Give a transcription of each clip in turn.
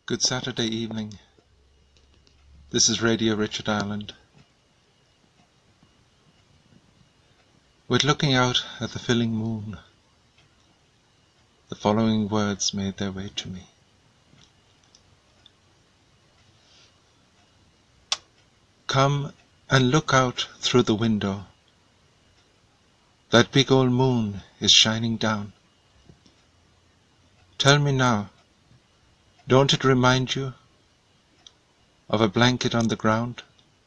Good Saturday evening. This is Radio Richard Ireland. We're looking out at the filling moon. The following words made their way to me. Come and look out through the window. That big old moon is shining down. Tell me now, don't it remind you of a blanket on the ground?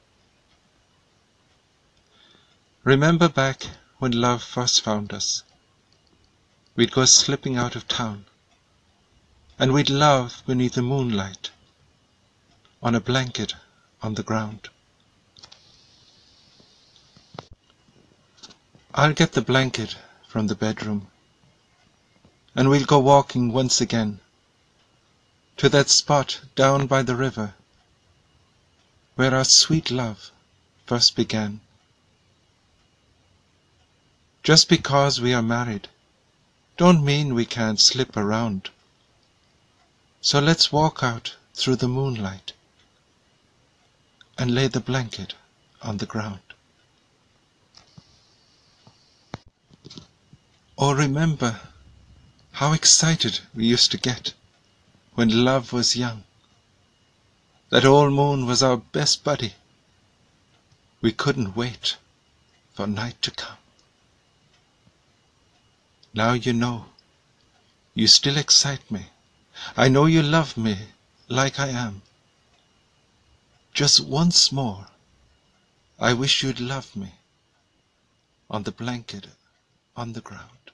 Remember back when love first found us. We'd go slipping out of town, and we'd love beneath the moonlight, on a blanket on the ground. I'll get the blanket from the bedroom, and we'll go walking once again to that spot down by the river where our sweet love first began. Just because we are married don't mean we can't slip around. So let's walk out through the moonlight and lay the blanket on the ground. Or remember how excited we used to get when love was young. That old moon was our best buddy. We couldn't wait for night to come. Now you know, you still excite me. I know you love me like I am. Just once more, I wish you'd love me on the blanket on the ground.